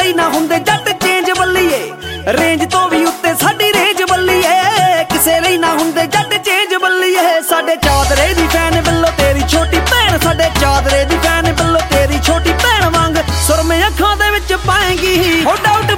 ਕਈ ਨਾ ਹੁੰਦੇ ਜੱਟ ਚੇਂਜ ਬੱਲੀਏ ਰੇਂਜ ਤੋਂ ਵੀ